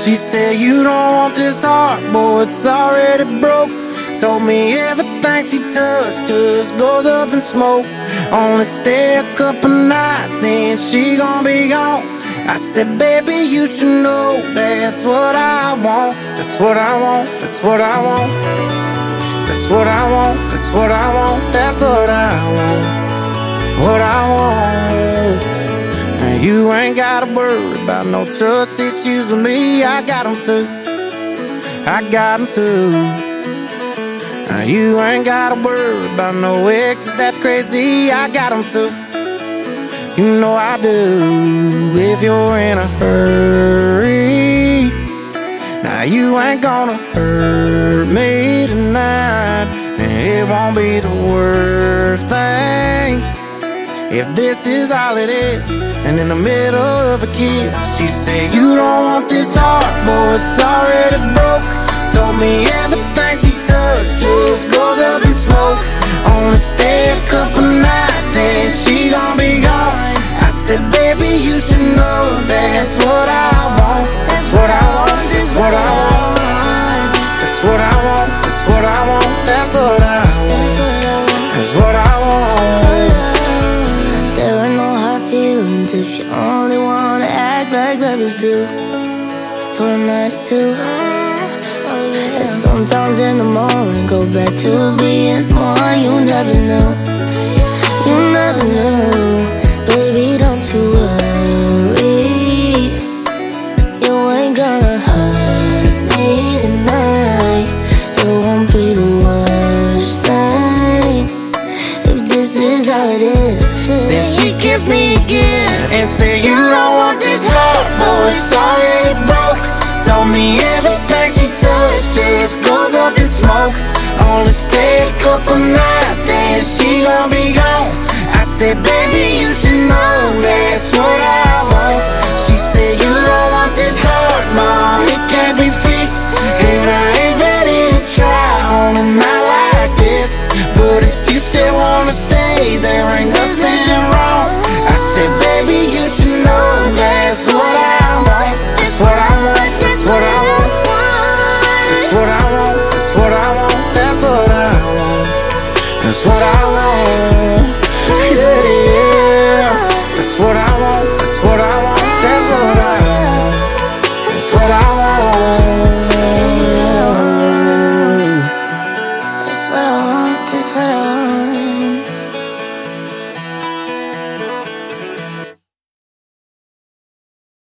She said, you don't want this heart, boy, it's already broke. Told me everything she touched just goes up in smoke. Only stay a couple nights, then she gon' be gone. I said, baby, you should know that's what I want. That's what I want, that's what I want. That's what I want, that's what I want. That's what I want, what I want. And you ain't gotta worry about no trust issues with me. I got them too, I got them too. You ain't gotta worry about no exes, that's crazy. I got them too, you know I do. If you're in a hurry, now you ain't gonna hurt me tonight. And it won't be the worst thing if this is all it is. And in the middle of a kiss, she said, you don't want this heart, boy, it's already broke. Told me everything she touched just goes up in smoke. Only stay a couple nights, then she gon' be gone. I said, baby, you should know that's what I want. That's what I want, that's what I want. That's what I want, that's what I want. That's what I want, that's what I want. There are no hard feelings if you only wanna act like lovers do for a night or two. And sometimes in the morning go back to being someone you never knew. You never knew. Baby, don't you worry, you ain't gonna hurt me tonight. It won't be the worst thing if this is all it is. Then she kissed me again and said, you don't want this heart, boy, it's already broke. Told me everything she touched just goes up in smoke. Only stay a couple nights, then she gon' be gone. I said, baby,